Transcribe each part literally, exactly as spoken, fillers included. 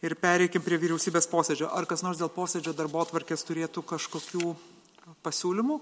Ir pereikim prie vyriausybės posėdžio. Ar kas nors dėl posėdžio darbotvarkės turėtų kažkokių pasiūlymų?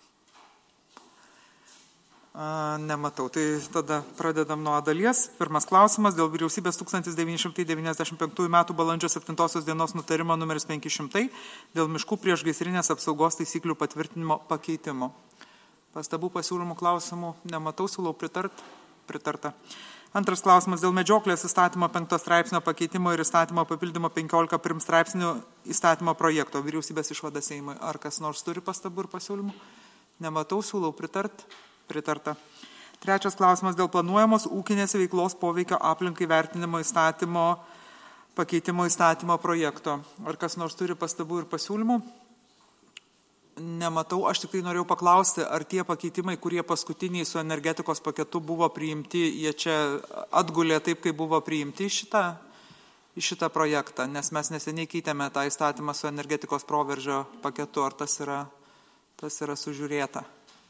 A, nematau. Tai tada pradedam nuo dalies. Pirmas klausimas dėl vyriausybės tūkstantis devyni šimtai devyniasdešimt penktųjų metų balandžio septintosios dienos nutarimo numeris penki šimtai dėl miškų priešgaisrinės apsaugos taisyklių patvirtinimo pakeitimo. Pastabų, pasiūlymų, klausimų nematau, siūlau pritart. Pritarta. Antras klausimas dėl medžioklės įstatymo penktos straipsnio pakeitimo ir įstatymo papildymo penkiolika prim straipsnių įstatymo projekto. Vyriausybės išvada Seimui. Ar kas nors turi pastabų ir pasiūlymų? Nematau, siūlau pritart. Pritarta. Trečias klausimas dėl planuojamos ūkinės veiklos poveikio aplinkai vertinimo įstatymo pakeitimo įstatymo projekto. Ar kas nors turi pastabų ir pasiūlymų? Nematau. Aš tik tai norėjau paklausti, ar tie pakeitimai, kurie paskutiniai su energetikos paketu buvo priimti, jie čia atgulė taip, kaip buvo priimti šitą, šitą projektą, nes mes neseniai keitėme tą įstatymą su energetikos proveržio paketu. Ar tas yra, tas yra sužiūrėta?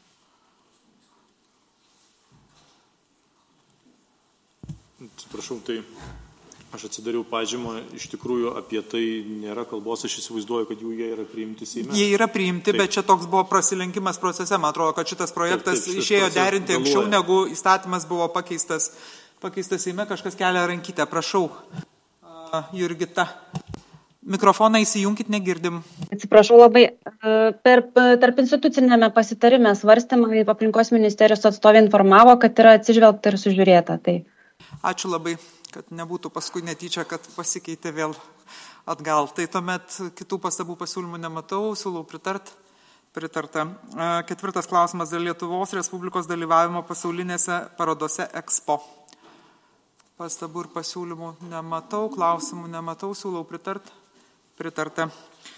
Atsiprašau, tai aš atsidariau pažymą, iš tikrųjų apie tai nėra kalbos, aš įsivaizduoju, kad jų jie yra priimti Seime. Jie yra priimti, taip. Bet čia toks buvo prasilenkimas procese, man atrodo, kad šitas projektas taip, taip, šitas išėjo derinti anksčiau, galuoja. Negu įstatymas buvo pakeistas, pakeistas Seime, kažkas kelia rankytę, prašau. Uh, Jurgita. Mikrofoną įsijunkit, negirdim. Atsiprašau labai. Per tarp institucinėme pasitarime svarstymą aplinkos ministerijos atstovė informavo, kad yra atsižvelgta ir sužiūrėta. Tai. Ačiū labai, kad nebūtų paskui netyčia, kad pasikeitė vėl atgal. Tai tuomet kitų pastabų pasiūlymų nematau, siūlau pritart. Pritarta. Ketvirtas klausimas dėl Lietuvos Respublikos dalyvavimo pasaulinėse parodose Expo. Pastabų ir pasiūlymų nematau, klausimų nematau, siūlau pritart. Pritarta.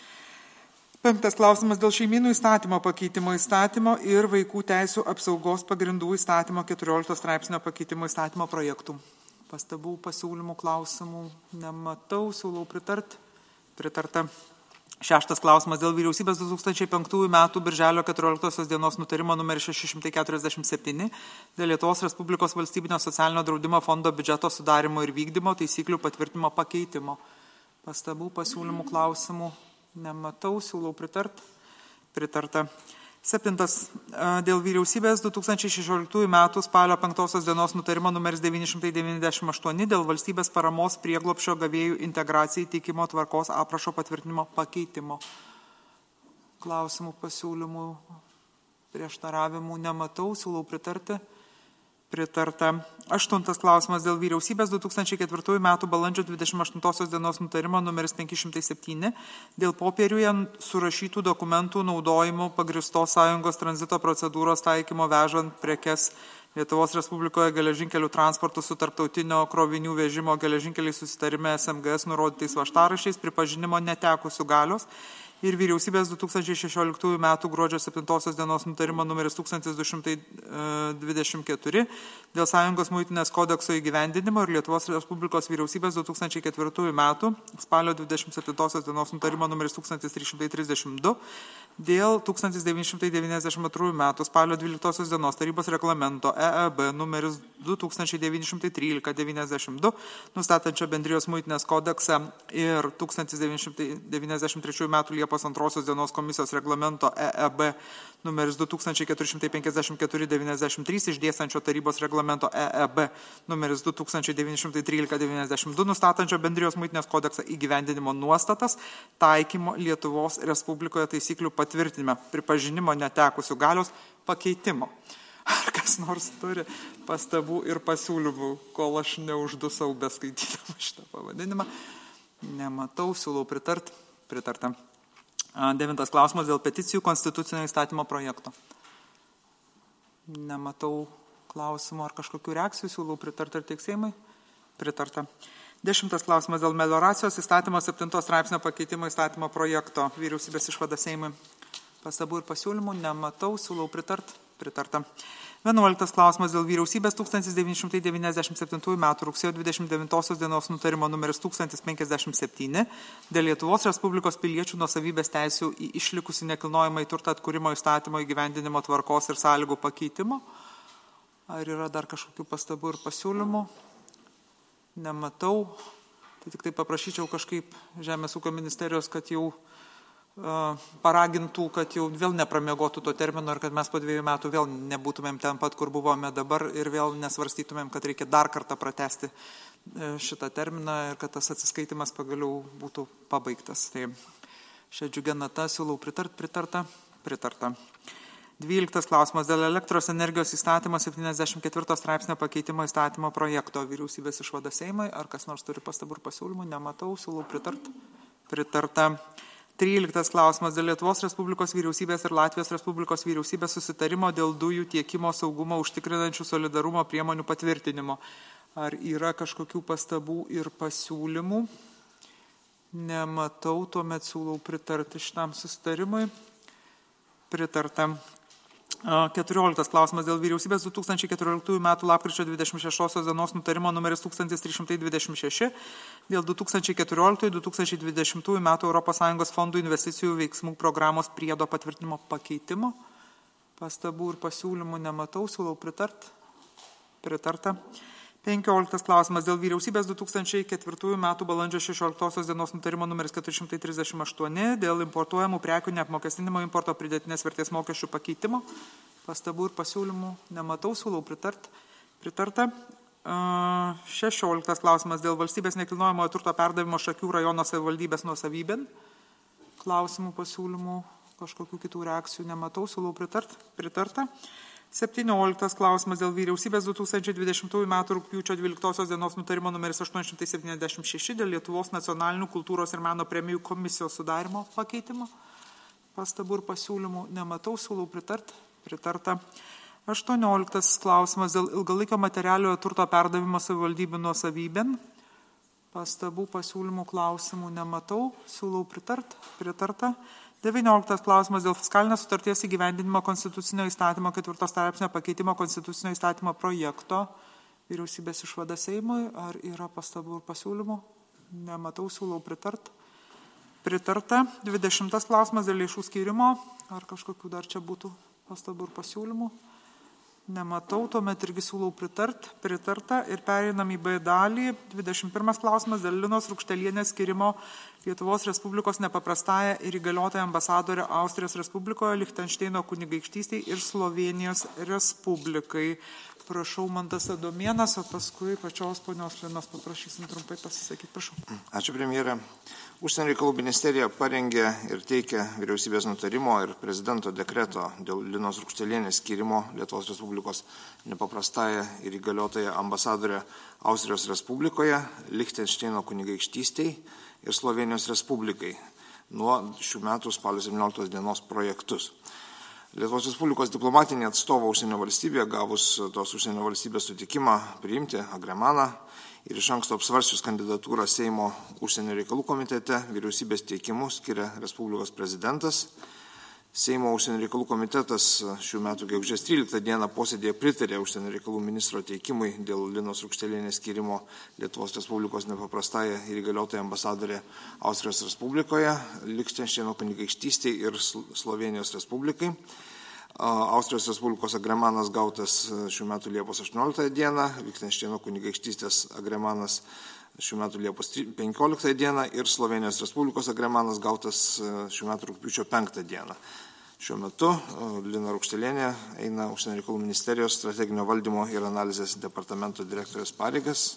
Penktas klausimas dėl šeimynų įstatymo pakeitimo įstatymo ir vaikų teisų apsaugos pagrindų įstatymo keturiolikto straipsnio pakeitimo įstatymo projektų. Pastabų, pasiūlymų, klausimų nematau, siūlau pritart. Pritarta. Šeštas klausimas dėl vyriausybės du tūkstančiai penktųjų metų birželio keturioliktosios dienos nutarimo numeris šeši šimtai keturiasdešimt septyni dėl Lietuvos Respublikos valstybinio socialinio draudimo fondo biudžeto sudarimo ir vykdymo taisyklių patvirtinimo pakeitimo. Pastabų, pasiūlymų, klausimų nematau, siūlau pritart. Pritarta. Septintas. Dėl vyriausybės du tūkstančiai šešioliktųjų metų spalio penktosios dienos nutarimo numeris devyni šimtai devyniasdešimt aštuoni dėl valstybės paramos prieglobsčio gavėjų integracijai teikimo tvarkos aprašo patvirtinimo pakeitimo. Klausimų, pasiūlymų, prieštaravimų nematau, siūlau pritarti. Pritarta. Aštuntas klausimas dėl vyriausybės du tūkstančiai ketvirtųjų metų balandžio dvidešimt aštuntosios dienos nutarimo numeris penki šimtai septyni dėl popieriuje surašytų dokumentų naudojimo pagristos sąjungos tranzito procedūros taikymo vežant prekes Lietuvos Respublikoje geležinkelių transportų su tarptautinio krovinių vežimo geležinkeliai susitarime S M G S nurodytais važtaraščiais pripažinimo netekusių galios ir vyriausybės du tūkstančiai šešioliktųjų metų gruodžio septintosios dienos nutarimo numeris tūkstantis du šimtai dvidešimt keturi dėl Sąjungos muitinės kodekso įgyvendinimo ir Lietuvos Respublikos vyriausybės du tūkstančiai ketvirtųjų metų spalio dvidešimt septintosios dienos nutarimo numeris tūkstantis trys šimtai trisdešimt du dėl tūkstantis devyni šimtai devyniasdešimt antrųjų metų spalio dvyliktosios dienos tarybos reglamento E E B numeris du tūkstančiai devyni šimtai trylika devyniasdešimt du nustatančio bendrijos muitinės kodeksą ir tūkstantis devyni šimtai devyniasdešimt trečiųjų metų Liepos antrosios dienos komisijos reglamento E E B numeris du tūkstančiai keturi šimtai penkiasdešimt keturi devyniasdešimt trys išdėstančio tarybos reglamento E E B numeris du tūkstančiai devyni šimtai trylika devyniasdešimt du nustatančio bendrijos muitinės kodeksą įgyvendinimo nuostatas taikymo Lietuvos Respublikoje taisyklių patvirtinime pripažinimo netekusių galios pakeitimo. Ar kas nors turi pastabų ir pasiūlymų, kol aš neuždusau beskaitydama šitą pavadinimą? Nematau, siūlau pritart. Pritarta. Devintas klausimas dėl peticijų konstitucinio įstatymo projekto. Nematau klausimų ar kažkokių reakcijų, siūlau pritarti ar teiksėjimai. Pritarta. Dešimtas klausimas dėl melioracijos įstatymo septintos straipsnio pakeitimo įstatymo projekto. Vyriausybės išvada Seimui. Pastabų ir pasiūlymų nematau, siūlau pritart. Pritarta. Vienuoliktas klausimas dėl vyriausybės tūkstantis devyni šimtai devyniasdešimt septintųjų metų rugsėjo dvidešimt devintosios dienos nutarimo numeris tūkstantis penkiasdešimt septyni dėl Lietuvos Respublikos piliečių nuosavybės teisių į išlikusį nekilnojamą į turtą atkūrimo įstatymo įgyvendinimo tvarkos ir sąlygų pakeitimo. Ar yra dar kažkokių pastabų ir pasiūlymų? Nematau. Tai tik tai paprašyčiau kažkaip Žemės ūkio ministerijos, kad jau paragintų, kad jau vėl nepramiegotų to termino ir kad mes po dviejų metų vėl nebūtumėm ten pat, kur buvome dabar ir vėl nesvarstytumėm, kad reikia dar kartą pratesti šitą terminą ir kad tas atsiskaitimas pagaliau būtų pabaigtas. Tai šią džiugę natą siūlau pritart, pritarta, pritarta. Dvyliktas klausimas dėl elektros energijos įstatymo septyniasdešimt ketvirto straipsnio pakeitimo įstatymo projekto. Vyriausybės išvada Seimui. Ar kas nors turi pastabų ir pasiūlymų? Nematau, siūlau pritart, pritarta. Tryliktas klausimas dėl Lietuvos Respublikos vyriausybės ir Latvijos Respublikos vyriausybės susitarimo dėl dujų tiekimo saugumo užtikrinančių solidarumo priemonių patvirtinimo. Ar yra kažkokių pastabų ir pasiūlymų? Nematau, tuomet siūlau pritarti šitam susitarimui. Pritarta. Keturioliktas klausimas dėl vyriausybės du tūkstančiai keturioliktųjų metų lapkričio dvidešimt šeštosios dienos nutarimo numeris tūkstantis trys šimtai dvidešimt šeši dėl du tūkstančiai keturioliktųjų du tūkstančiai dvidešimtųjų metų Europos Sąjungos fondų investicijų veiksmų programos priedo patvirtinimo pakeitimo. Pastabų ir pasiūlymų nematau, siūlau pritart. Pritarta. Penkioliktas klausimas dėl vyriausybės du tūkstančiai ketvirtųjų metų balandžio šešioliktosios dienos nutarimo numeris keturi šimtai trisdešimt aštuoni dėl importuojamų prekių neapmokestinimo importo pridėtinės vertės mokesčių pakeitimo. Pastabų ir pasiūlymų nematau, siūlau pritart. Pritarta. Šešioliktas klausimas dėl valstybės nekilnojamojo turto perdavimo Šakių rajono savivaldybės nuosavybėn. Klausimų, pasiūlymų, kažkokių kitų reakcijų nematau, siūlau pritart. Pritarta. Septynioliktas klausimas dėl vyriausybės du tūkstančiai dvidešimtųjų metų rugpjūčio dvyliktosios dienos nutarimo numeris aštuoni šimtai septyniasdešimt šeši dėl Lietuvos nacionalinių kultūros ir meno premijų komisijos sudarimo pakeitimo. Pastabų ir pasiūlymų nematau, siūlau pritart. Pritarta. Aštuonioliktas klausimas dėl ilgalaikio materialiojo turto perdavimo savivaldybių nuosavybėn. Pastabų, pasiūlymų, klausimų nematau, siūlau pritart. Pritarta. Devynioliktas klausimas dėl fiskalinės sutarties įgyvendinimo konstitucinio įstatymo ketvirto straipsnio pakeitimo konstitucinio įstatymo projekto. Vyriausybės išvada Seimui. Ar yra pastabų ir pasiūlymų? Nematau, siūlau pritart. Pritarta. Dvidešimtas klausimas dėl lėšų skyrimo. Ar kažkokių dar čia būtų pastabų ir pasiūlymų? Nematau, tuomet irgi siūlau pritart, pritarta ir pereinam į B dalį. dvidešimt pirmas klausimas dėl Linos Rukštelienės skirimo Lietuvos Respublikos nepaprastąją ir įgaliotoją ambasadorę Austrijos Respublikoje, Lichtenšteino kunigaikštystei ir Slovėnijos Respublikai. Prašau, Mantas Adomėnas, o paskui pačios ponios Linos paprašysim trumpai pasisakyti. Prašau. Ačiū, premjerė. Užsienio reikalų ministerija parengė ir teikia vyriausybės nutarimo ir prezidento dekreto dėl Linos Rukštelienės skyrimo Lietuvos Respublikos nepaprastąją ir įgaliotoją ambasadorę Austrijos Respublikoje, Lichtenšteino kunigaikštystei ir Slovėnijos Respublikai nuo šių metų spalio septynioliktos dienos projektus. Lietuvos Respublikos diplomatinė atstovo užsienio valstybėje gavus tos užsienio valstybės sutikimą priimti agremaną ir iš anksto apsvarsčius kandidatūrą Seimo užsienio reikalų komitete vyriausybės teikimu skiria Respublikos prezidentas. Seimo užsienio reikalų komitetas šių metų gegužės tryliktą dieną posėdėje pritarė užsienio reikalų ministro teikimui dėl Linos Rukštelienės skyrimo Lietuvos Respublikos nepaprastąją ir įgaliotoją ambasadorę Austrijos Respublikoje, Lichtenšteino kunigaikštystei ir Slovėnijos Respublikai. Austrijos Respublikos agremanas gautas šių metų Liepos aštuonioliktą dieną, Lichtenšteino kunigaikštystės agremanas šių metų Liepos penkioliktą dieną ir Slovėnijos Respublikos agremanas gautas šių metų rugpjūčio penktą dieną. Šiuo metu Lina Rukštelienė eina Užsienio reikalų ministerijos strateginio valdymo ir analizės departamento direktorės pareigas.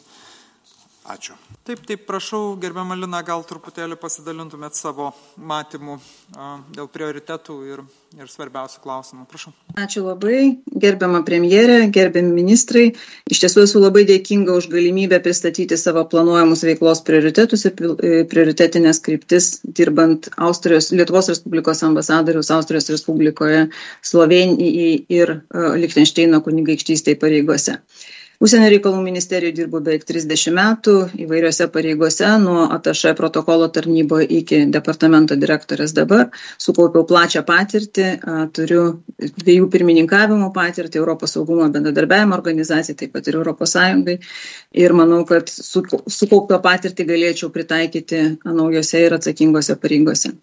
Ačiū. Taip, taip, prašau, gerbiama Lina, gal truputėlį pasidalintumėt savo matymų dėl prioritetų ir, ir svarbiausių klausimų. Prašau. Ačiū labai, gerbiama premjerė, gerbiami ministrai. Iš tiesų esu labai dėkinga už galimybę pristatyti savo planuojamus veiklos prioritetus ir prioritetinės kryptis, dirbant Austrijos, Lietuvos Respublikos ambasadoriaus Austrijos Respublikoje, Slovėnijai ir Lichtenšteino kunigaikštystei pareigose. Užsienio reikalų ministerijoje dirbu beveik trisdešimt metų įvairiose pareigose, nuo atašė protokolo tarnybo iki departamento direktorės dabar. Sukaupiau plačią patirtį, turiu dviejų pirmininkavimo patirtį Europos saugumo bendradarbiavimo organizacijai, taip pat ir Europos Sąjungai. Ir manau, kad sukauptą patirtį galėčiau pritaikyti naujose ir atsakingose pareigose.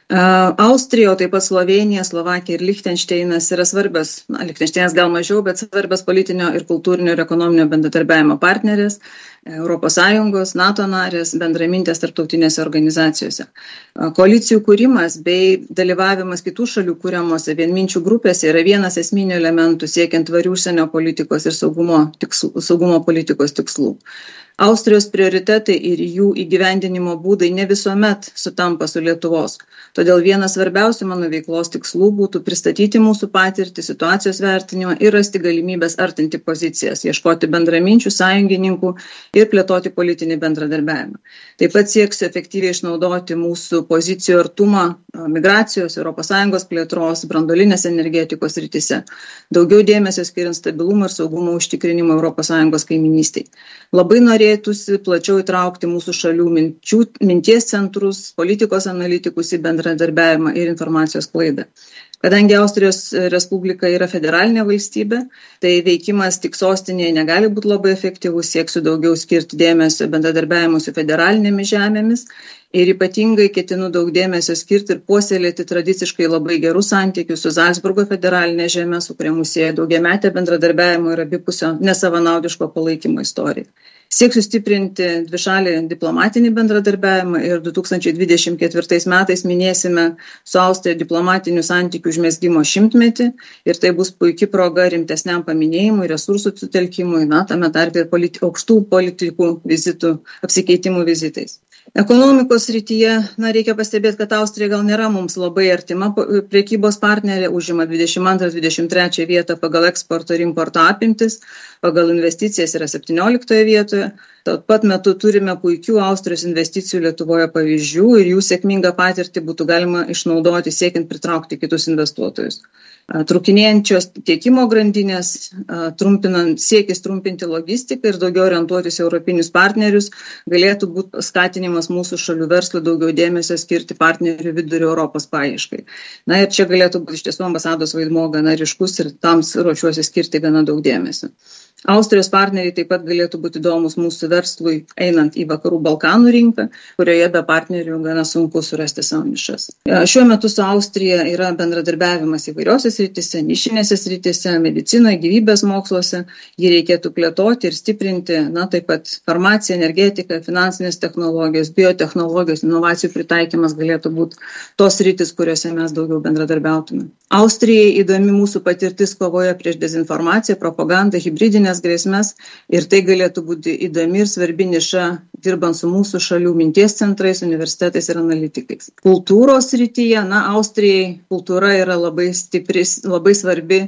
Austrija, o taip pat Slovenija, Slovakija ir Lichtensteinas yra svarbios, na, Lichtensteinas gal mažiau, bet svarbios politinio ir kultūrinio ir ekonominio bendradarbiavimo partnerės, Europos Sąjungos, NATO narės, bendramintės tarptautinėse organizacijose. Koalicijų kūrimas bei dalyvavimas kitų šalių kūriamose vienminčių grupėse yra vienas esminių elementų siekiant tvarių užsienio politikos ir saugumo, tikslų, saugumo politikos tikslų. Austrijos prioritetai ir jų įgyvendinimo būdai ne visuomet sutampa su Lietuvos. Todėl vienas svarbiausių mano veiklos tikslų būtų pristatyti mūsų patirtį, situacijos vertinimą ir rasti galimybės artinti pozicijas, ieškoti bendraminčių, sąjungininkų ir plėtoti politinį bendradarbiavimą. Taip pat sieksiu efektyviai išnaudoti mūsų pozicijų artumą migracijos, Europos Sąjungos plėtros, branduolinės energetikos rytise. Daugiau dėmesio skiriant stabilumo ir saugumo užtikrinimo Europos Sąjungos kaiminystei. Labai norėtųsi plačiau įtraukti mūsų šalių minčių, minties centrus, politikos analitikus į bendradarbiavimą ir informacijos sklaidą. Kadangi Austrijos Respublika yra federalinė valstybė, tai veikimas tik sostinėje negali būti labai efektyvus, sieksiu daugiau skirti dėmesio bendradarbiavimui su federalinėmis žemėmis ir ypatingai ketinu daug dėmesio skirti ir puoselėti tradiciškai labai gerus santykius su Zalcburgo federalinė žemė, su kuria mūsų sieja daugiametė bendradarbiavimo ir abipusio nesavanaudiško palaikymo istorija. Sieksiu stiprinti dvišalį diplomatinį bendradarbiavimą ir du tūkstančiai dvidešimt ketvirtais metais minėsime su Austrija diplomatinių santykių užmezgimo šimtmetį ir tai bus puikia proga rimtesniam paminėjimui, resursų sutelkimui, na, tame tarpe ir politi- aukštų politikų vizitų, apsikeitimų vizitais. Ekonomikos srityje, na, reikia pastebėti, kad Austrija gal nėra mums labai artima prekybos partnerė, užima dvidešimt antrą dvidešimt trečią vietą pagal eksporto ir importo apimtis, pagal investicijas yra septynioliktoje vietoje. Tuo pat metu turime puikių Austrijos investicijų Lietuvoje pavyzdžių ir jų sėkmingą patirtį būtų galima išnaudoti siekiant pritraukti kitus investuotojus. Trukinėjančios tiekimo grandinės, trumpinant, siekis trumpinti logistiką ir daugiau orientuotis europinius partnerius galėtų būti skatinimas mūsų šalių verslui daugiau dėmesio skirti partnerių vidurio Europos paieškai. Na ir čia galėtų būti iš tiesų ambasados vaidmuo gana ryškus ir tam ruošiuosi skirti gana daug dėmesio. Austrijos partneriai taip pat galėtų būti įdomus mūsų verslui einant į vakarų Balkanų rinką, kurioje be partnerių gana sunku surasti savo nišas. Šiuo metu su Austrija yra bendradarbiavimas įvairiose srityse, nišinėse srityse, medicinoje, gyvybės moksluose. Jį reikėtų plėtoti ir stiprinti, na, taip pat farmacija, energetika, finansinės technologijos, biotechnologijos, inovacijų pritaikymas galėtų būti tos sritys, kuriuose mes daugiau bendradarbiautume. Austrijai įdomi mūsų patirtis kovoje prieš dezinformaciją, propagandą, hibridinę grėsmės ir tai galėtų būti įdomi ir svarbi niša dirbant su mūsų šalių minties centrais, universitetais ir analitikais. Kultūros srityje, na, Austrijai kultūra yra labai stipri, labai svarbi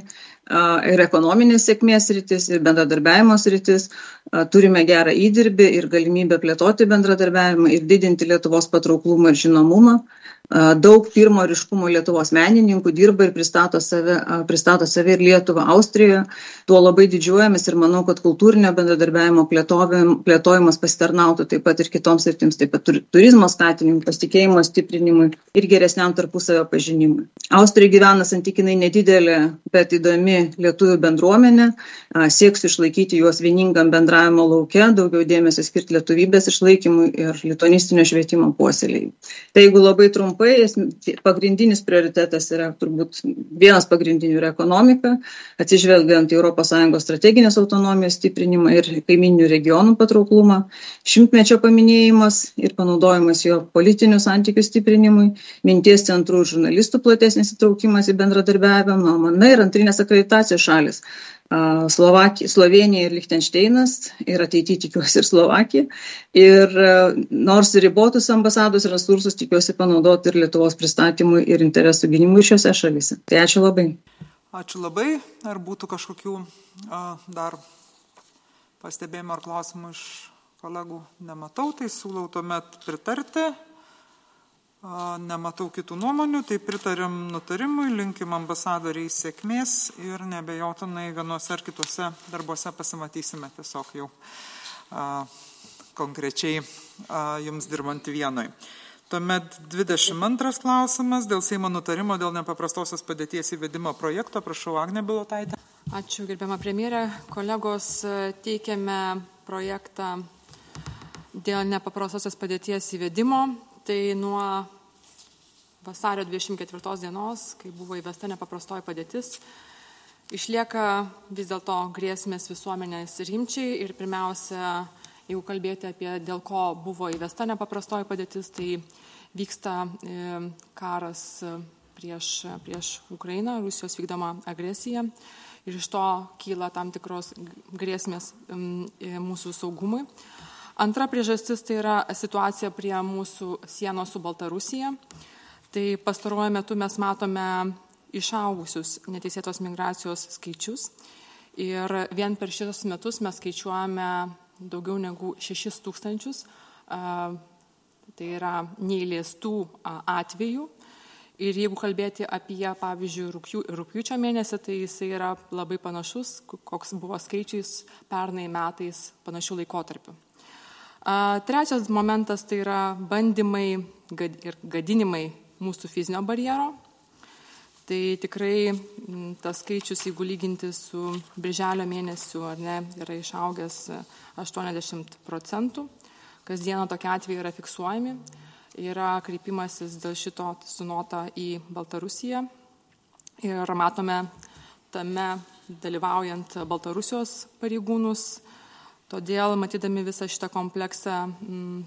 ir ekonominės sėkmės sritis, ir bendradarbiavimo sritis. Turime gerą įdirbį ir galimybę plėtoti bendradarbiavimą ir didinti Lietuvos patrauklumą ir žinomumą. Daug pirmo ryškumo Lietuvos menininkų dirba ir pristato save, pristato save ir Lietuvą Austrijoje. Tuo labai didžiuojamės ir manau, kad kultūrinio bendradarbiavimo plėtojimas pasitarnautų taip pat ir kitoms sritims, taip pat turizmo skatinimui, pasitikėjimo stiprinimui ir geresniam tarpusavio pažinimui. Austrija gyvena santykinai nedidelė, bet įdomi lietuvių bendruomenė. Sieksiu išlaikyti juos vieningam bendravimo lauke, daugiau dėmesio skirti lietuvybės išlaikymui ir lituanistinio švietimo puoselėjimui. Tai jeigu labai trumpai, pagrindinis prioritetas yra turbūt vienas pagrindinių yra ekonomika, atsižvelgiant į Europos Sąjungos strateginės autonomijos stiprinimą ir kaiminių regionų patrauklumą, šimtmečio paminėjimas ir panaudojimas jo politinių santykių stiprinimui, minties centrų ir žurnalistų platesnis įtraukimas į bendradarbiavimą, na ir antrinės akreditacijos šalis. Slovakija, Slovenija ir Lichtensteinas ir ateityje tikiuosi ir Slovakija. Ir nors ribotus ambasados resursus tikiuosi panaudoti ir Lietuvos pristatymui ir interesų gynimui šiose šalyse. Tai ačiū labai. Ačiū labai. Ar būtų kažkokių a, dar pastebėjimų ar klausimų iš kolegų? Nematau, tai siūlau tuomet pritarti. Nematau kitų nuomonių, tai pritarim nutarimui, linkim ambasadoriai sėkmės ir nebejotinai vienuose ar kituose darbuose pasimatysime tiesiog jau a, konkrečiai a, jums dirbant vienoj. Tuomet dvidešimt antras klausimas dėl Seimo nutarimo dėl nepaprastosios padėties įvedimo projekto. Prašau, Agnė Bilotaitė. Ačiū, gerbiama premjerė. Kolegos, teikiame projektą dėl nepaprastosios padėties įvedimo. Tai nuo vasario dvidešimt ketvirtos dienos, kai buvo įvesta nepaprastoji padėtis, išlieka vis dėlto grėsmės visuomenės rimčiai ir pirmiausia, jeigu kalbėti apie dėl ko buvo įvesta nepaprastoji padėtis, tai vyksta karas prieš, prieš Ukrainą, Rusijos vykdoma agresija ir iš to kyla tam tikros grėsmės mūsų saugumui. Antra priežastis tai yra situacija prie mūsų sienos su Baltarusija. Tai pastaruoju metu mes matome išaugusius neteisėtos migracijos skaičius ir vien per šios metus mes skaičiuojame daugiau negu šešis tūkstančius, tai yra neįleistų atvejų. Ir jeigu kalbėti apie, pavyzdžiui, rugpjūčio mėnesį, tai jisai yra labai panašus, koks buvo skaičiais pernai metais panašių laikotarpių. Trečias momentas tai yra bandymai ir gadinimai mūsų fizinio barjero. Tai tikrai tas skaičius, jeigu lyginti su birželio mėnesiu, ar ne, yra išaugęs aštuoniasdešimt procentų. Kasdieną tokie atvejai yra fiksuojami. Yra kreipimasis dėl šito su nota į Baltarusiją. Ir matome tame dalyvaujant Baltarusijos pareigūnus. Todėl, matydami visą šitą kompleksą m,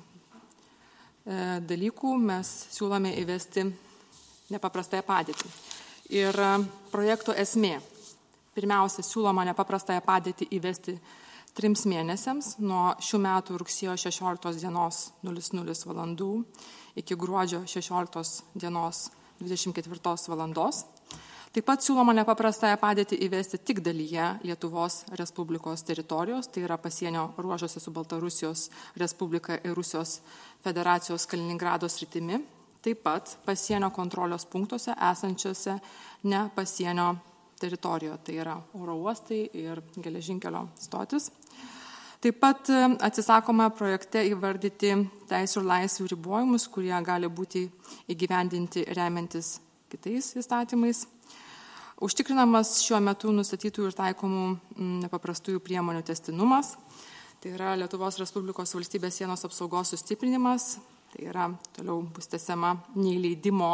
e, dalykų, mes siūlome įvesti nepaprastąją padėtį. Ir projekto esmė. Pirmiausia, siūloma nepaprastąją padėtį įvesti trims mėnesiams nuo šių metų rugsėjo šešioliktos dienos nulis nulis valandų iki gruodžio šešioliktos dienos dvidešimt ketvirtos valandos. Taip pat siūloma nepaprastąją padėtį įvesti tik dalyje Lietuvos Respublikos teritorijos, tai yra pasienio ruožuose su Baltarusijos Respublika ir Rusijos Federacijos Kaliningrado sritimi, taip pat pasienio kontrolios punktuose esančiose ne pasienio teritorijoje, tai yra oro uostai ir geležinkelio stotis. Taip pat atsisakoma projekte įvardyti teisių ir laisvių ribojimus, kurie gali būti įgyvendinti remiantis kitais įstatymais. Užtikrinamas šiuo metu nustatytų ir taikomų nepaprastųjų priemonių tęstinumas. Tai yra Lietuvos Respublikos valstybės sienos apsaugos sustiprinimas. Tai yra toliau bus tęsiama neįleidimo,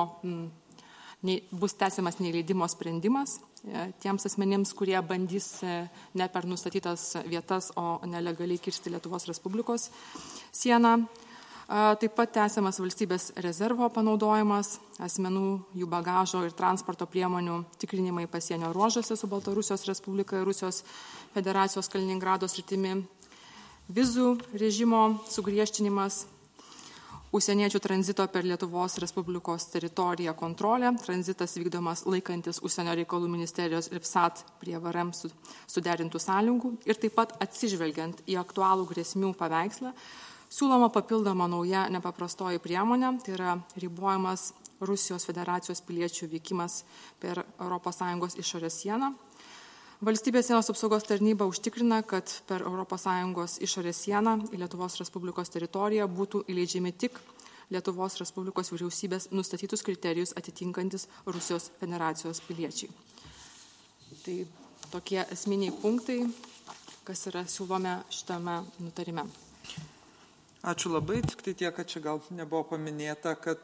ne, bus tęsiamas neįleidimo sprendimas tiems asmenims, kurie bandys ne per nustatytas vietas, o nelegaliai kirsti Lietuvos Respublikos sieną. Taip pat tęsiamas valstybės rezervo panaudojimas, asmenų, jų bagažo ir transporto priemonių tikrinimai pasienio ruožuose su Baltarusijos Respublika ir Rusijos Federacijos Kaliningrado sritimi, vizų režimo sugriežtinimas, užsieniečių tranzito per Lietuvos Respublikos teritoriją kontrolė, tranzitas vykdomas laikantis Užsienio reikalų ministerijos ir F S A T prie V R M suderintų sąlygų ir taip pat atsižvelgiant į aktualų grėsmių paveikslą, siūloma papildoma nauja nepaprastoji priemonė, tai yra ribojamas Rusijos Federacijos piliečių vykimas per Europos Sąjungos išorės sieną. Valstybės sienos apsaugos tarnyba užtikrina, kad per Europos Sąjungos išorės sieną į Lietuvos Respublikos teritoriją būtų įleidžiami tik Lietuvos Respublikos vyriausybės nustatytus kriterijus atitinkantis Rusijos Federacijos piliečiai. Tai tokie esminiai punktai, kas yra siūlome šitame nutarime. Ačiū labai, tik tai tiek, kad čia gal nebuvo paminėta, kad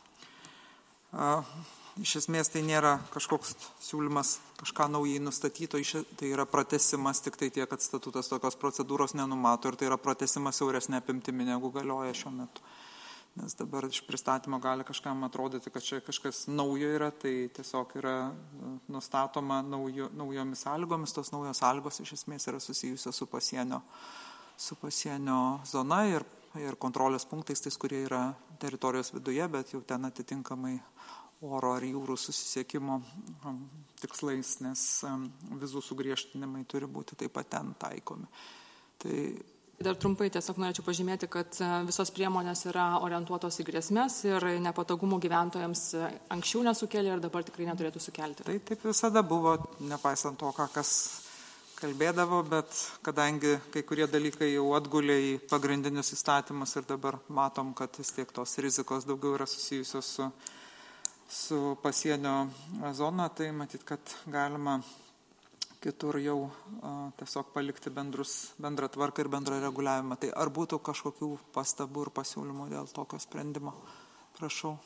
a, iš esmės tai nėra kažkoks siūlymas kažką naujai nustatyto, tai yra pratesimas, tik tai tiek, kad statutas tokios procedūros nenumato ir tai yra pratesimas siauresnė apimtimi negu galioja šiuo metu. Nes dabar iš pristatymo gali kažkam atrodyti, kad čia kažkas naujo yra, tai tiesiog yra nustatoma naujo, naujomis sąlygomis, tos naujos sąlygos iš esmės yra susijusios su pasienio, su pasienio zona ir ir kontrolės punktais, tais, kurie yra teritorijos viduje, bet jau ten atitinkamai oro ar jūrų susisiekimo tikslais, nes vizų sugriežtinimai turi būti taip pat ten taikomi. Tai Dar trumpai tiesiog norėčiau pažymėti, kad visos priemonės yra orientuotos į grėsmės ir nepatogumų gyventojams anksčiau nesukėlė ir dabar tikrai neturėtų sukelti. Tai taip visada buvo, nepaisant to, ką kas kalbėdavo, bet kadangi kai kurie dalykai jau atgulė į pagrindinius įstatymus ir dabar matom, kad vis tiek tos rizikos daugiau yra susijusios su, su pasienio zona, tai matyt, kad galima kitur jau a, tiesiog palikti bendrus, bendrą tvarką ir bendrą reguliavimą. Tai ar būtų kažkokių pastabų ir pasiūlymų dėl tokio sprendimo? Prašau.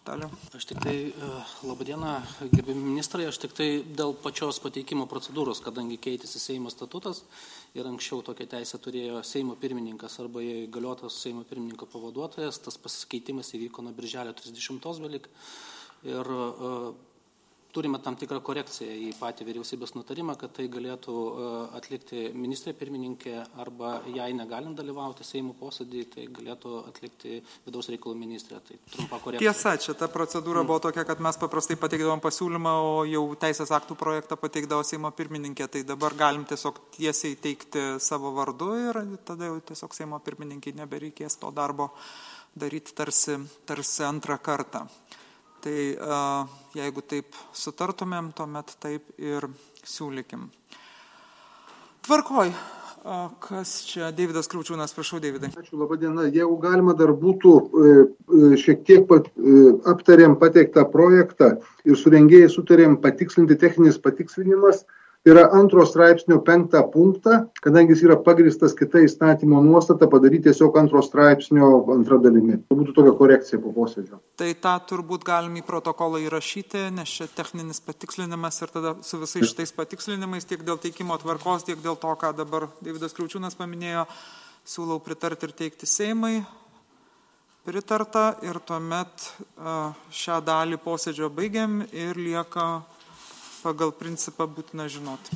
Daliu. Aš tik tai, labadiena, gerbiami ministrai, aš tik tai dėl pačios pateikimo procedūros, kadangi keitėsi Seimo statutas ir anksčiau tokią teisę turėjo Seimo pirmininkas arba įgaliotas Seimo pirmininko pavaduotojas, tas pasikeitimas įvyko nuo birželio trisdešimtos belik ir uh, turime tam tikrą korekciją į patį vyriausybės nutarimą, kad tai galėtų atlikti ministrė pirmininkė arba jai negalint dalyvauti Seimo posėdį, tai galėtų atlikti vidaus reikalų ministrė. Tai trumpa korekcija. Tiesa, čia ta procedūra buvo tokia, kad mes paprastai pateikdavom pasiūlymą, o jau teisės aktų projektą pateikdavo Seimo pirmininkė, tai dabar galim tiesiog tiesiai teikti savo vardu ir tada jau tiesiog Seimo pirmininkai nebereikės to darbo daryti tarsi, tarsi antrą kartą. Tai jeigu taip sutartumėm, tuomet taip ir siūlykim. Tvarkoj, kas čia, Deividas Kriaučiūnas, prašau, Deividai. Ačiū, laba diena. Jeigu galima dar būtų šiek tiek pat, aptarėm pateiktą projektą ir su rengėjai sutarėm patikslinti techninis patikslinimas, tai yra antro straipsnio penktą punktą, kadangi jis yra pagristas kita įstatymo nuostata, padaryti tiesiog antro straipsnio antrą dalimi. Tai būtų tokia korekcija po posėdžio. Tai tą turbūt galim į protokolą įrašyti, nes čia techninis patikslinimas ir tada su visais šitais patikslinimais tiek dėl teikimo tvarkos, tiek dėl to, ką dabar Deividas Kriaučiūnas paminėjo, siūlau pritarti ir teikti Seimai. Pritarta ir tuomet šią dalį posėdžio baigiam ir lieka pagal principą būtina žinoti.